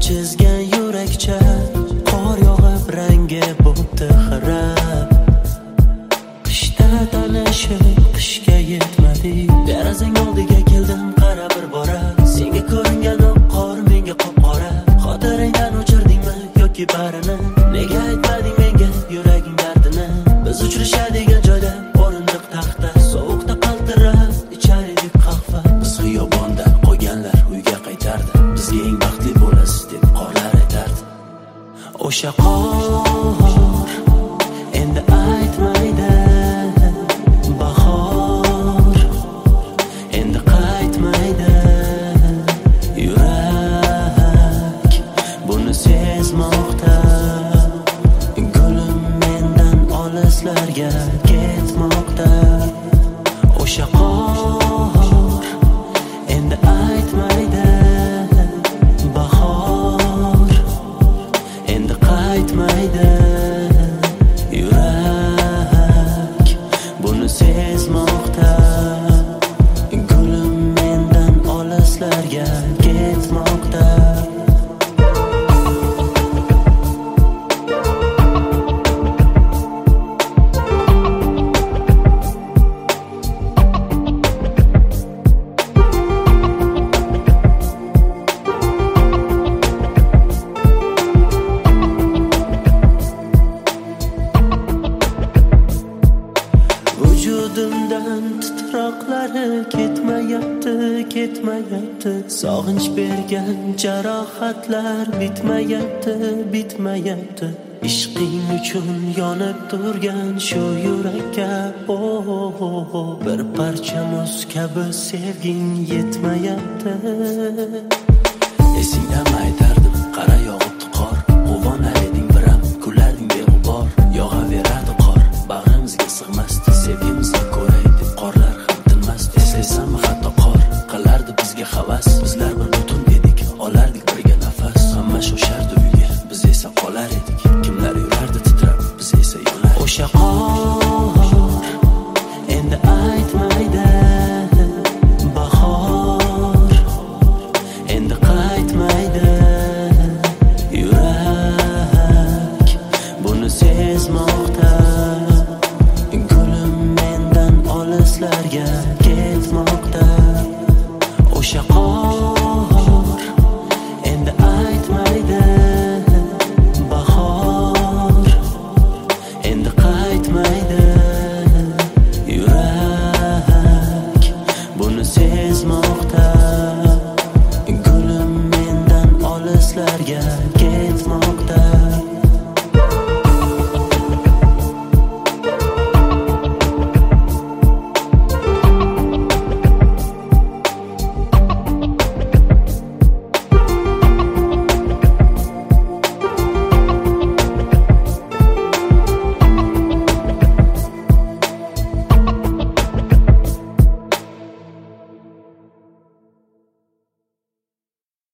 chizgan yurakcha qor yog'ib rangi bo'pti xira. Qishda tanishib qishga yetmadik, derazang oldiga keldim qara bir bora. Senga ko'ringan qor menga qop-qora. Xotiringdan o'chirdingmi yoki barini? Nega aytmading menga yuraging dardini? Biz uchrashadigan joyda o'rindiq taxta, sovuqda qaltirab ichar edik qahva. Biz xiyobonda qo'yganlar uyga qaytardi, bizga eng baxtli bo'lasiz deb qorlar aytardi. O'sha qor endi aytmaydi, bahor endi qaytmaydi. Yurak buni sezmoqda, gulim mendan olislarga ketmoqda. O'sha qor endi aytmaydi, bahor endi qaytmaydi. Yurak buni sezmoqda, gulim mendan olislarga ketmoqda. Vujudimdan titroqlari ketmayapti, ketmayapti. Sog'inch bergan jarohatlar bitmayapti, bitmayapti. Ishqing uchun yonib turgan shu yurakka bir parcha muz kabi sevging yetmayapti. Esingdami aytardim, qara yog'ibdi qor. Quvonar eding biram, kularding beg'ubor. Yog'averadi qor, bag'rimizga sig'masdi. Sevgimizni ko'ray deb qorlar ham tinmasdi. Eslaysanmi hatto qor qilardi bizga havas. Bizlar bir butun edik, olardik birga nafas. Hamma shoshardi uyga, biz esa qolar edik. Kimlar yurardi titrab, biz esa yonar. O'sha qor endi aytmaydi, bahor endi qaytmaydi. Yurak buni sezmoqda, gulim mendan olislarga ketmoqda. O'sha qor endi aytmaydi, bahor endi qaytmaydi. Yurak buni sezmoqda, gulim mendan olislarga